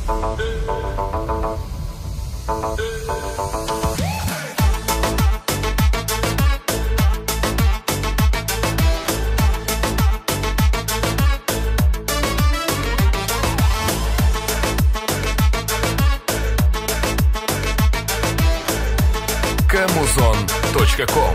Камузон.ком.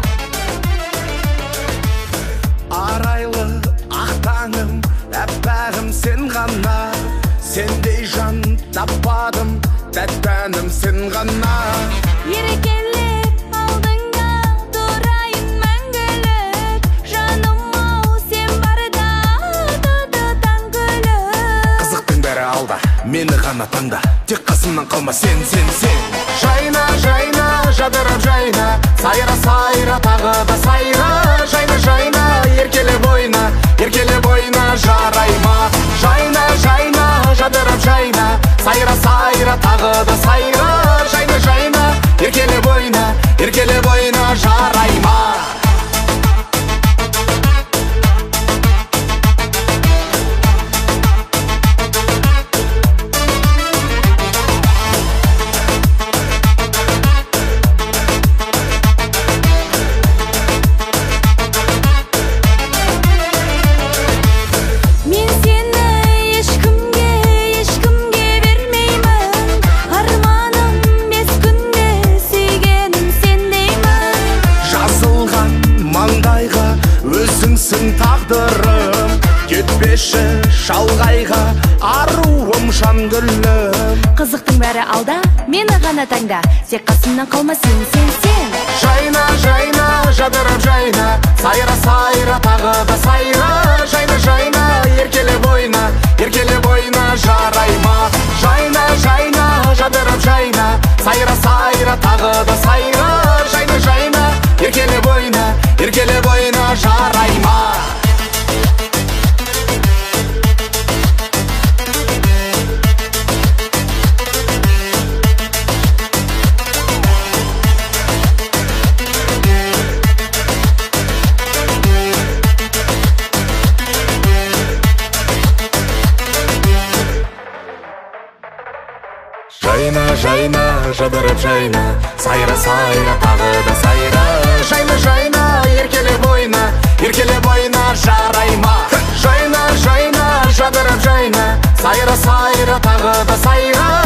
Арайлы ақтаңым, әппағым сен ғана, сендей жан таппадым, тәттәнім сен ғана. Еркелеп алдыңда тұрайын мәңгілік, жаным ау сен барда туды таңгүлік. Қызықтың бәрі алда, мені ғана таңда, тек қасымнан қалма сен. Жайна, жайна, жадырап жайна, сайра, сайра, тағы да сайра. Жайна, жайна, еркелеп ойна, жарайма. Жайна, жайна, жадырап жайна, сайра, сайра, тағы да сайра. Жайна, жайна, еркелеп ойна, жарайма. Тағдырым кетпеші шалғайға, аруым жан гүлім. Қызықтың бәрі алда, мені ғана таңда, тек қасымнан қалма сен. Жайна, жайна, жадырап жайна, сайра, сайра, тағы да сайра. Жайна, жайна, еркелеп ойна, жарайма. Жайна, жайна, жадырап жайна, сайра, сайра, тағы да сайра. Жайна, жайна, еркелеп ойна, жарайма. Жайна, жайна, жадырап жайна, сайра, сайра, тағы да сайра. Жайна, жайна, еркелеп ойна, жарайма. Жайна, жайна, жадырап жайна, сайра, сайра, тағы да сайра.